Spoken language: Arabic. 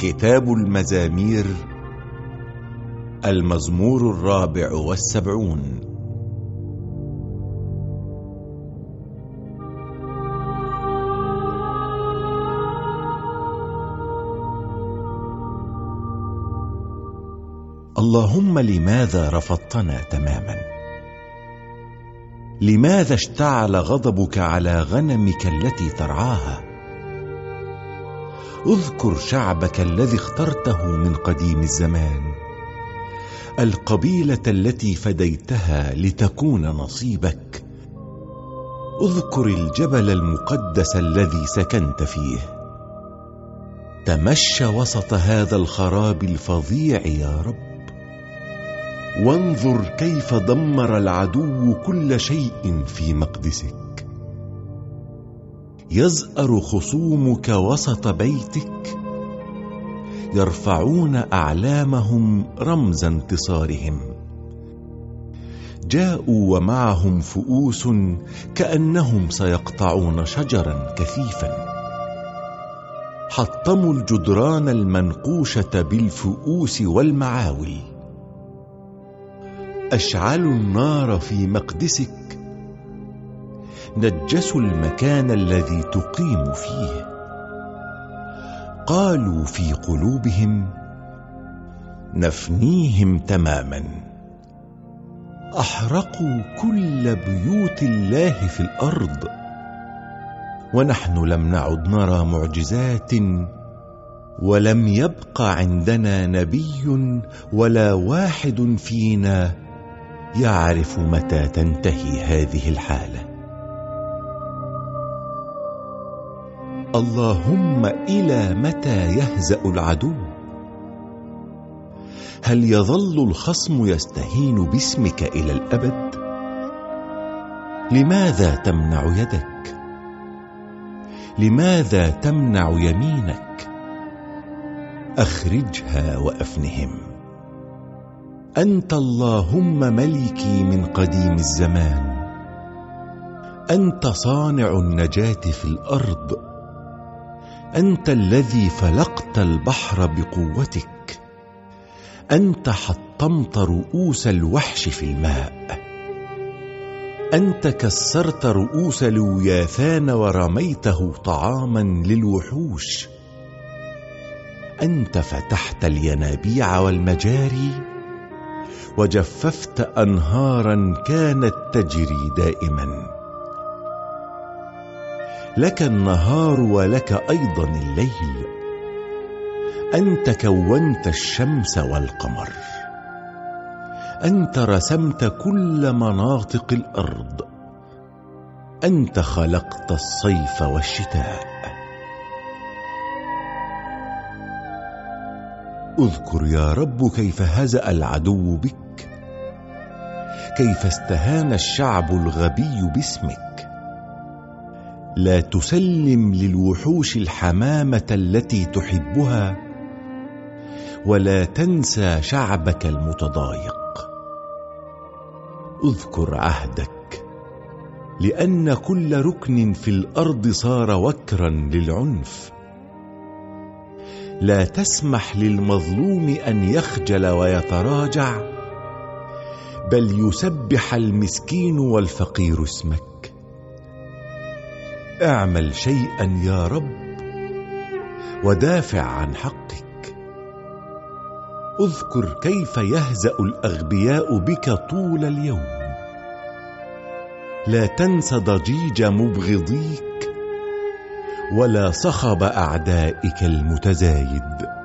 كتاب المزامير، المزمور 74. اللهم لماذا رفضتنا تماما؟ لماذا اشتعل غضبك على غنمك التي ترعاها؟ اذكر شعبك الذي اخترته من قديم الزمان، القبيلة التي فديتها لتكون نصيبك. اذكر الجبل المقدس الذي سكنت فيه. تمشى وسط هذا الخراب الفظيع يا رب، وانظر كيف دمر العدو كل شيء في مقدسك. يزأر خصومك وسط بيتك، يرفعون أعلامهم رمز انتصارهم. جاءوا ومعهم فؤوس كأنهم سيقطعون شجرا كثيفا. حطموا الجدران المنقوشة بالفؤوس والمعاول. أشعلوا النار في مقدسك، نجسوا المكان الذي تقيم فيه. قالوا في قلوبهم: نفنيهم تماما. أحرقوا كل بيوت الله في الأرض، ونحن لم نعد نرى معجزات، ولم يبق عندنا نبي ولا واحد فينا يعرف متى تنتهي هذه الحالة. اللهم إلى متى يهزأ العدو؟ هل يظل الخصم يستهين باسمك إلى الأبد؟ لماذا تمنع يدك؟ لماذا تمنع يمينك؟ أخرجها وأفنهم. أنت اللهم ملكي من قديم الزمان. أنت صانع النجاة في الأرض. أنت الذي فلقت البحر بقوتك. أنت حطمت رؤوس الوحش في الماء. أنت كسرت رؤوس لوياثان ورميته طعاما للوحوش. أنت فتحت الينابيع والمجاري، وجففت أنهارا كانت تجري دائما. لك النهار ولك أيضا الليل. أنت كونت الشمس والقمر. أنت رسمت كل مناطق الأرض. أنت خلقت الصيف والشتاء. اذكر يا رب كيف هزأ العدو بك، كيف استهان الشعب الغبي باسمك. لا تسلم للوحوش الحمامة التي تحبها، ولا تنسى شعبك المتضايق. اذكر عهدك، لأن كل ركن في الأرض صار وكرا للعنف. لا تسمح للمظلوم أن يخجل ويتراجع، بل يسبح المسكين والفقير اسمك. اعمل شيئا يا رب، ودافع عن حقك. اذكر كيف يهزأ الأغبياء بك طول اليوم. لا تنس ضجيج مبغضيك، ولا صخب أعدائك المتزايد.